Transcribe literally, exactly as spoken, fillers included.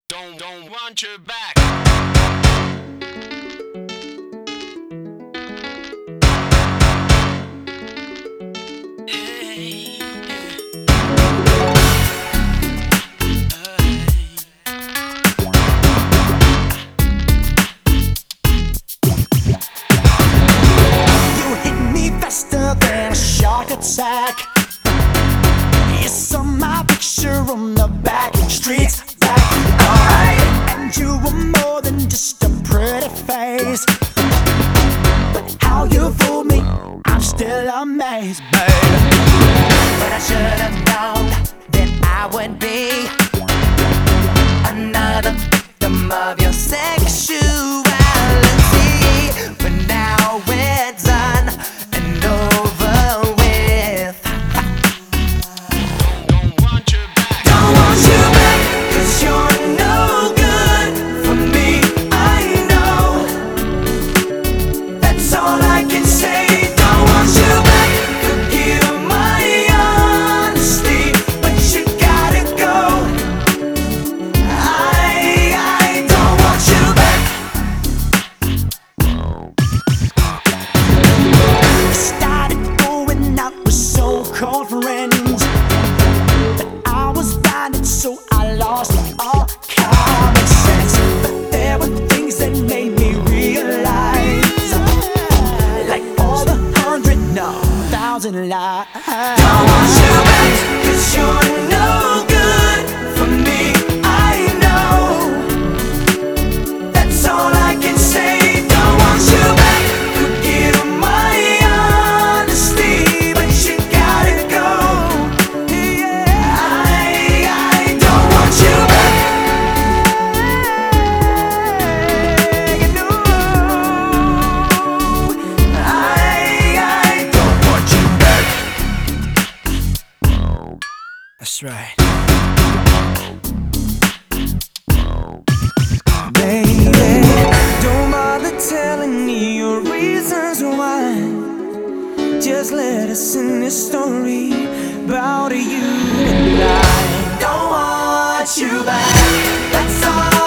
don't, don't want you back. You hit me faster than a shark attack. You saw my picture on the back streets back. Alright, and you were more than just a pretty face. But how you fooled me, I'm still amazed, babe. But I should have known that I would be another victim of your sexuality. But now we're done and over with. Don't want you back. Don't want you back, 'cause you're no good for me, I know. That's all I can say. Don't want you back, forgive my honesty, but you gotta go. I, I don't want you back. I started going out with so-called friends, I was blinded, so I lost all common sense. But there were things that made me realize, like all the hundred, no, thousand lies. Don't want you back, 'cause you're no good for me, I know. That's all I can say. Don't want you back, forgive my honesty, but you gotta go. That's right. Baby, don't bother telling me your reasons why. Just let us in this story about you and I. Don't want you back, that's all